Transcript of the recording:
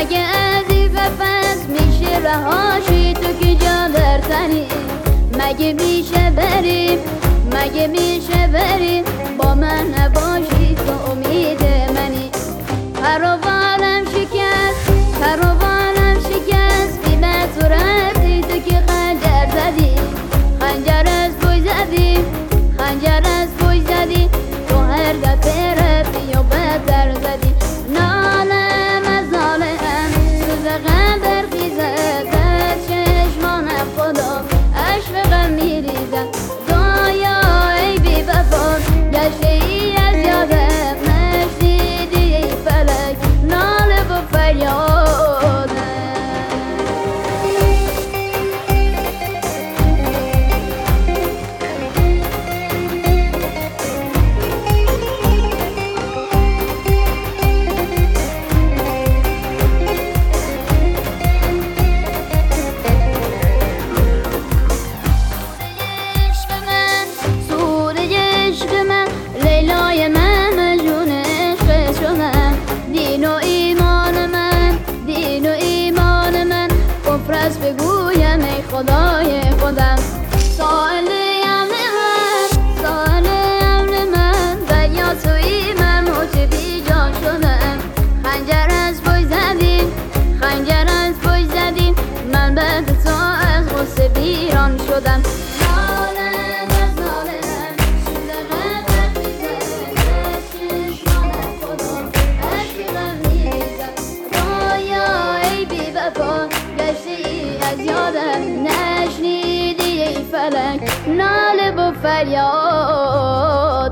مگه از این پس میشه رهاشی تو که جا در تنی مگه میشه بریم مگه میشه بریم با من نباشی تو امید منی پروانم شکست پروانم شکست بی به صورتی تو که خنجر زدی خنجر از بوی زدی خنجر از بوی زدی تو هر دفعه رفتی و بدتر زدی نالم از نالم سوز غم برخیزد از چشمانم خدا عشق غم میریزد دایا ای بی وفا گشته ای از یادم نشنیدی ای فلک ناله و فریادم لیلای من مجنون عشق شدم دین و ایمان من دین و ایمان من کفر است بگویم ای خدای خودم سائل امر من سائل امر من دریا توی من موج بی جان شدم خنجر از بوی زدیم خنجر از بوی زدیم من بعد تو از غصه بیران شدم از یادم نشنیدی ای فلک ناله و فریاد